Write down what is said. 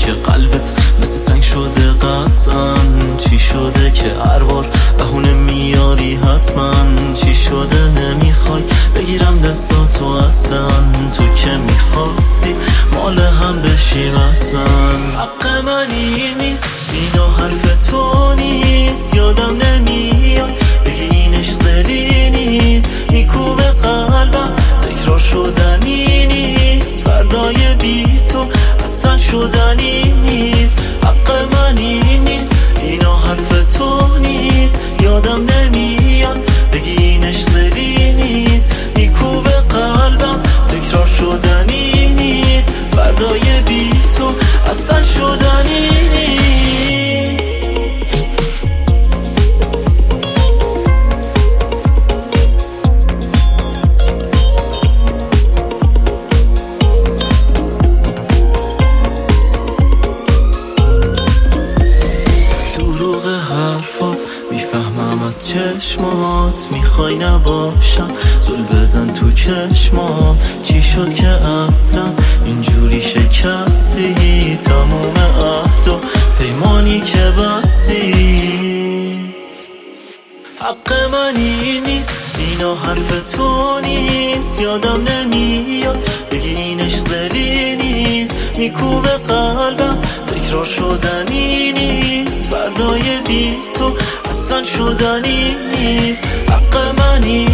که قلبت مثل سنگ شده قطعا؟ چی شده که هر بار بهونه میاری حتما؟ چی شده نمیخوای بگیرم دستاتو اصلا؟ تو که میخواستی مال هم بشیم حتما. حق منی نیست اینا حرف تو نیست، یادم نمیاد بگی این عشق دلی نیست، میکوبه قلبم تکرار شدنی نیست، فردای بی تو اصلا شدنی نیست. حق منی نیست اینا حرف تو نیست، یادم نمیاد بگی این عشق دلی نیست، میکوبه قلبم تکرار شدنی نیست، فردای بی تو اصلا شدنی نیست. حرفات میفهمم از چشمات، میخوای نباشم زل بزن تو چشمام. چی شد که اصلا اینجوری شکستی تموم عهد و پیمانی که بستی؟ حق منی نیست اینا حرف تو نیست، یادم نمیاد بگی این عشق دلی نیست، میکوبه قلبم تکرار شدنی نیست، فردای بی تو اصلا شدنی نیست. حق منی